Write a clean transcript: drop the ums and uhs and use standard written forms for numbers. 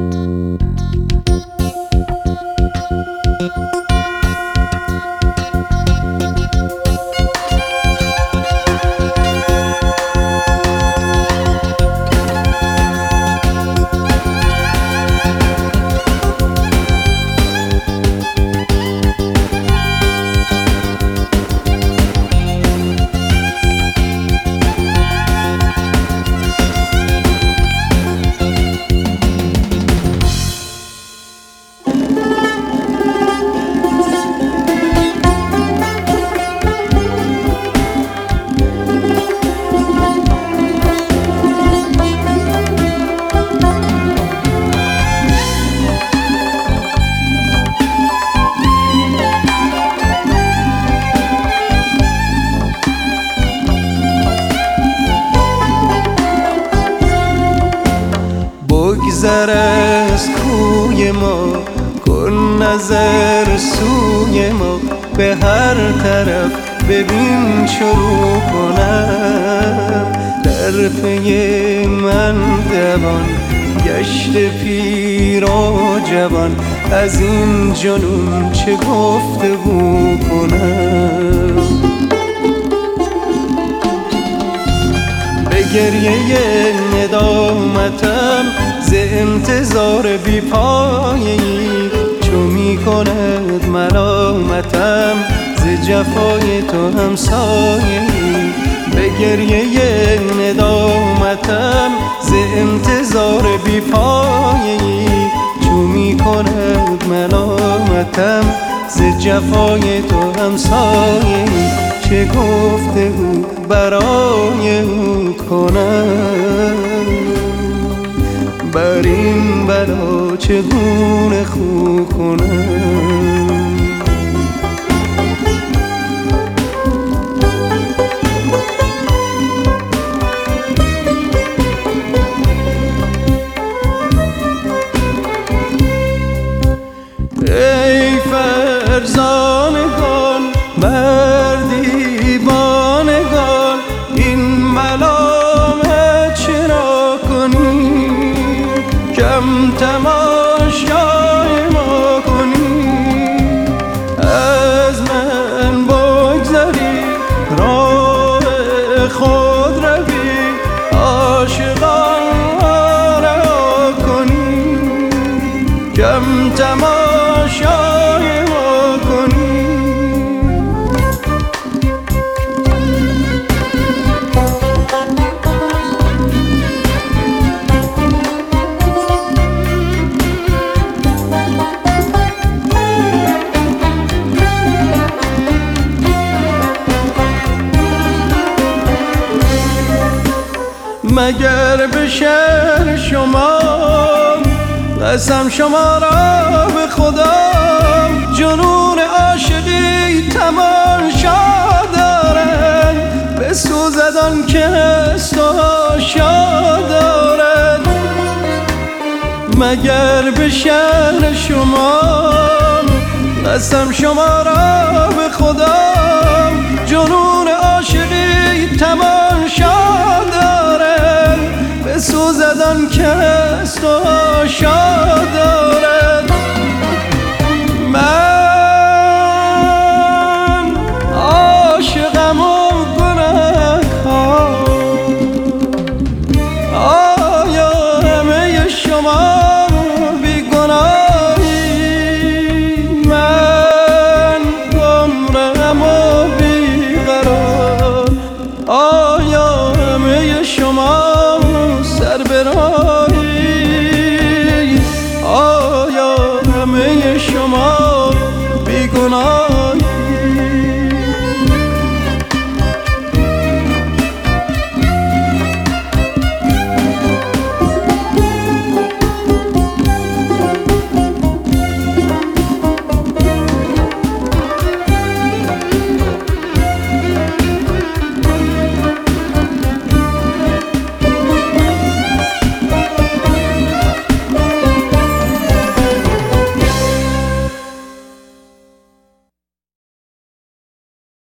بگذر از کوی ما، کن نظر سوی ما، به هر طرف ببین چه رو کنم. در پی من دوان گشت پیر و جوان، از این جنون چه گفتگو کنم. به گریه ندامتم ز انتظار بی پایه‌ای، چو می کند ملامتم ز جفای تو همسایه‌ای. به گریه ندامتم ز انتظار بی پایه‌ای، چو می کند ملامتم ز جفای تو همسایه‌ای. چه گفتگو برای او کنم، بر این بلا چگونه خو کنم. ای فرزانگان بر دیوانگان، این ملامت چرا کنی؟ کم تماشای ما کنی. از من بگذری راه خود روی، عاشقان را کنی. کم تماشای ما کنی. مگر به شعر شما قسم شما را به خدا، جنون عاشقی تماشا دارد، بسوزد آن که است و آشا دارد. مگر به شعر شما قسم شما را به خدا، جنون عاشقی تماشا دارد، بسوزد آن که است و آشا دارد. من عاشقم و گنه‌کار، آیا همه شما بی گناهی؟ من گمرهم و بی قرار، آیا همه شما